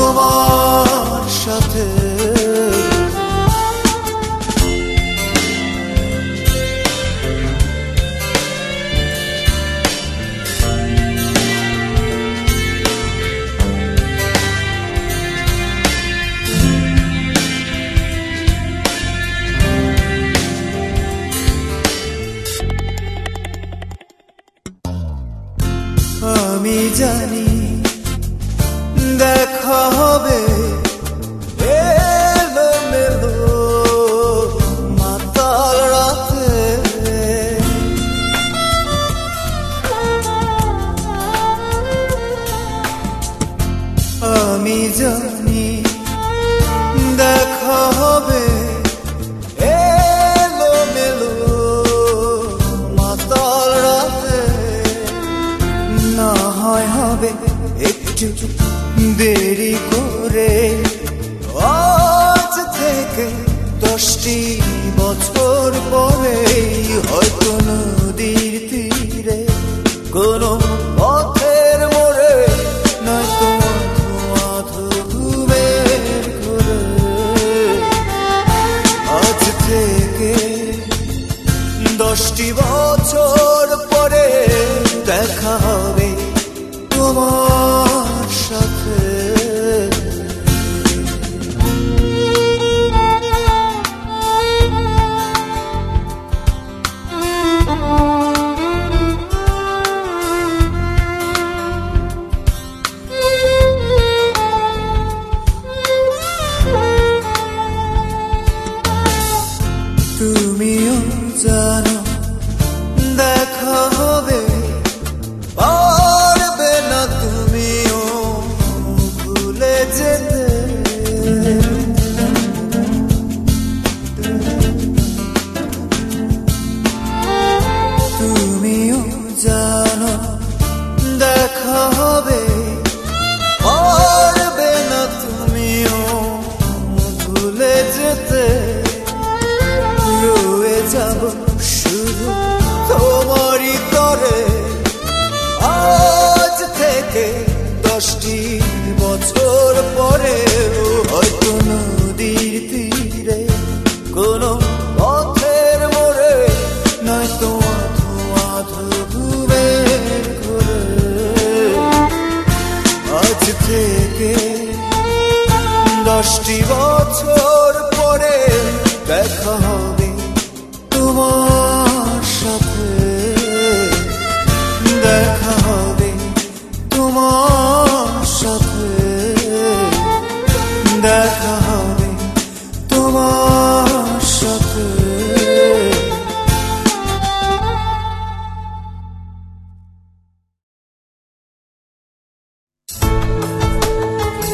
তোমার সাথে। আমি জানি দেখা হবে এলোমেলো মাতাল রাতে। আমি জানি দেখা হবে এলোমেলো মাতাল রাতে। না হয় হবে একটু দেরি করে, আজ থেকে 10টি বছর পরে হয়তো নদীর তীরে কোনো পথের মোড়ে, নয়তো ঘুমের ঘরে। আজ থেকে 10টি বছর পরে দেখা হবে তোমার সাথে। তুমিও জানো দেখা হবে, পারবে না তুমিও ভুলে যেতে। তুমিও জানো দেখা হবে, পারবে না তুমিও ভুলে যেতে। রয়ে যাব শুধু তোমারই তরে, আজ থেকে 10টি বছর পরে হয়তো নদীর তীরে কোনো পথের মোড়ে, নয়তো আধো ঘুমের ঘরে। আজ থেকে 10টি বছর পরে দেখা হবে তোমার সাথে। দেখা হবে তোমার সাথে। দেখা হবে তোমার